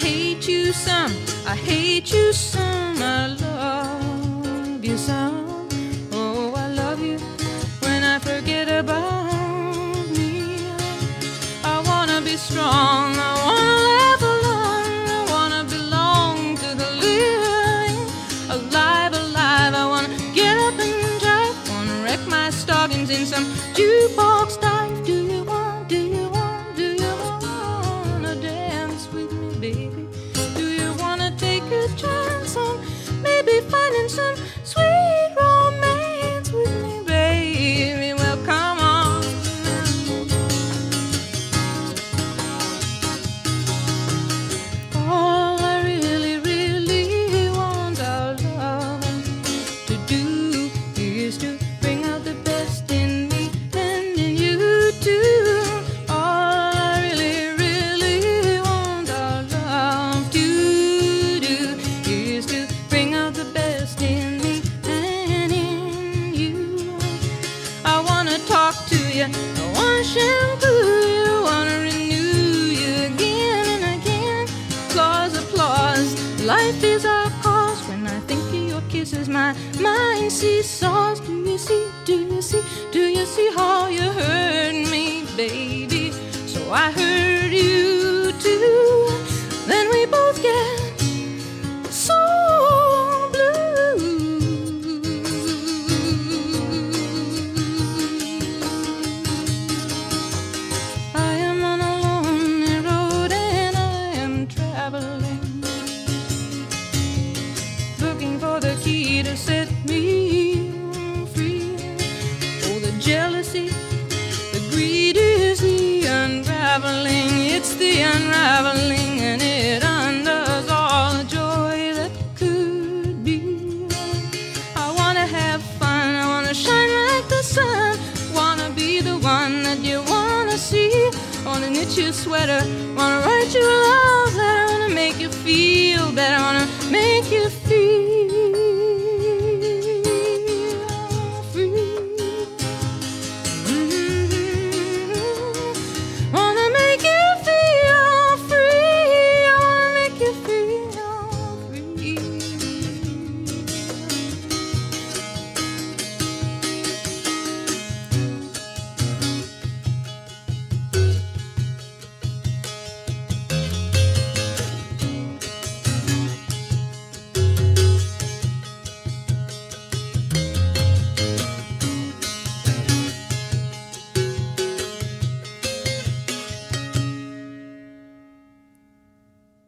hate you some, I hate you some, I love you some. Oh, I love you when I forget about me. I wanna be strong, I wanna laugh alone, I wanna belong to the living. Alive, alive, I wanna get up and drive, wanna wreck my stockings in some jukebox dive. Do you want to dance with me, baby? Do you wanna take a chance on maybe finding some sweet romance with me, baby? Well, come on. All I really, really want our love to do is to bring out the best in me and in you too. All I really, really want our love to do is to bring out the best in me and in you. I wanna talk to you, I wanna shampoo you, wanna renew you again and again. Applause, life is our cause. When I think of your kisses, my mind seesaws. Do you see, do you see, do you see how you hurt me, baby? So I hurt you too. Then we both get so blue. I am on a lonely road and I am traveling, looking for the key to set me free. Oh, the jealousy, the greed is the unraveling. It's the unraveling, and it undoes all the joy that could be. I wanna have fun, I wanna shine like the sun, wanna be the one that you wanna see. I wanna knit your sweater,